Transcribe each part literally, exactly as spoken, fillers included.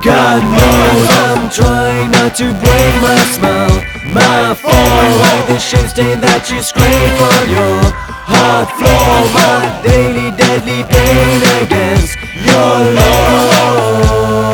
God knows I'm trying not to break my smile. My fall like the shame stain that you scrape on your hard floor. My daily deadly pain against your love.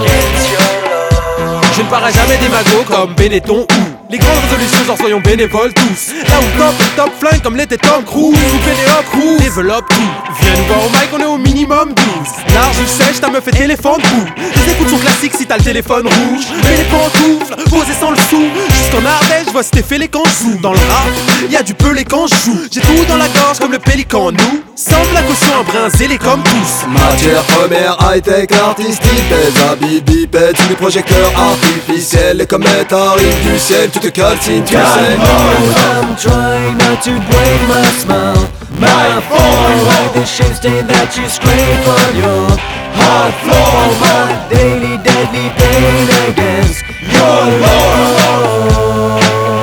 Je ne parais jamais des magots comme Benetton ou les grandes résolutions, genre soyons bénévoles tous. Là où top, le top flingue comme l'était Tom Cruise. Ou Pénélope Cruz, développe tout. Viens nous voir au mic, on est au minimum douze. Large ou sèche, ta meuf est téléphone bout. Les écoutes sont classiques si t'as le téléphone rouge. Mais les pantoufles, posées sans le sou. Jusqu'en Ardèche, je vois c'était fêlé quand je joue. Dans le rap, y'a du pelé quand je joue. J'ai tout dans la gorge comme le pélican. Nous, semble la caution un brin zélé comme tous. Matière première, high-tech, artistique. Des habits bipèdes, sous des projecteurs artificiels. Les comètes arrivent du ciel, tu te calcines, tu God sais. knows I'm trying not to break my smile. My fall like the shame stain that you scrape on your hard floor. My daily deadly pain against your love.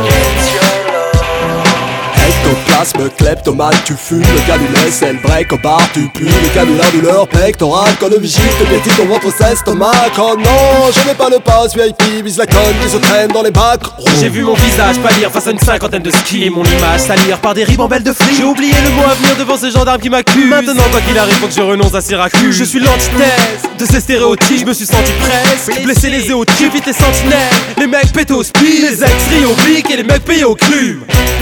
Ectoplasme, kleptomane, tu fumes. Le calumet, c'est le break au bar, tu pues. Le canular, douleur pectorale. Quand le vigile te piétine ton ventre, c'est stomac. Oh non, je n'ai pas le pass V I P. Vise la conne qui se traîne dans les bacs. J'ai vu mon visage pâlir face à une cinquantaine de skis. Et mon image salir par des ribambelles de fric. J'ai oublié le mot à venir devant ces gendarmes qui m'accusent. Maintenant quoi qu'il arrive faut que je renonce à Syracuse. Je suis l'antithèse de ces stéréotypes. Je me suis senti presque blessé les éotypes. J'évite les sentinelles, les mecs pétés au speed. Les ex rient au blic et les mecs payés au cru.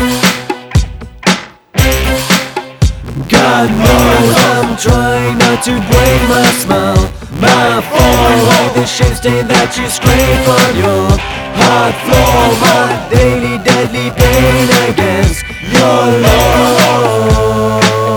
God knows I'm trying not to break my smile. My fall like the shame stain that you scrape on your hard floor. My daily deadly pain against your love.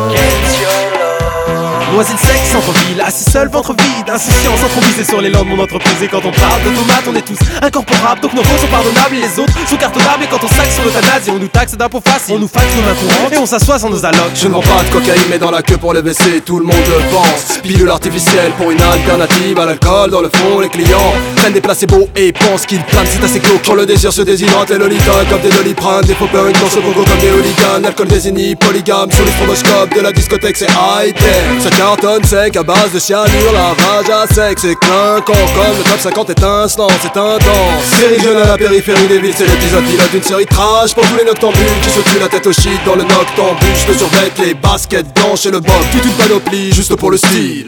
Noisette sec, centre-ville, assis seul, ventre vide. Insouciance, entremisée sur l'élan de mon entreprise. Et quand on parle de tomates, on est tous incorporables. Donc nos fautes sont pardonnables et les autres sont cartonnables. Et quand on sac sur l'euthanasie, on nous taxe d'impôts faciles. On nous faxe nos mains courantes et on s'assoit sans nos allocs. Je ne vends pas de cocaïne mais dans la queue pour les W C, tout le monde le pense. Pilule artificielle pour une alternative à l'alcool. Dans le fond les clients prennent des placebos et pensent qu'ils planent. C'est assez glauque quand le désir se déshydrate. Et Lolita comme des doliprane, des faux peurs, une danse au bongo comme des hooligans. L'alcool désigne polygame sur les stroboscopes de la discothèque, c'est high-tech. Ça cartonne sec à base de cyanure, lavage à sec. C'est clinquant comme le top cinquante étincelant, c'est intense. Série jeune à la périphérie des villes, c'est l'épisode pilote d'une série trash pour tous les noctambules qui se tuent la tête au shit dans le noctambule. Je te survête les baskets blanches et le bob, toute une panoplie juste pour le style.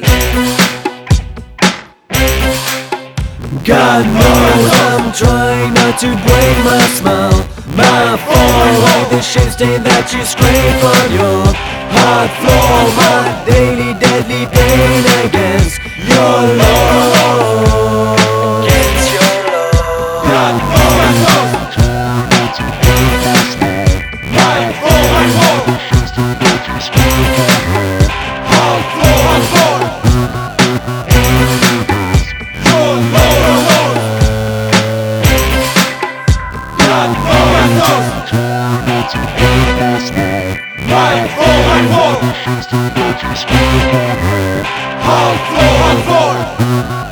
God knows I'm trying not to break my smile. My fall like the shame stain that you scrape on your hard floor. My daily deadly pain against your love. Against your love. God knows I'm trying not to break my smile. My fall like the shame stain that you scrape on your hard floor. My fall, my fall.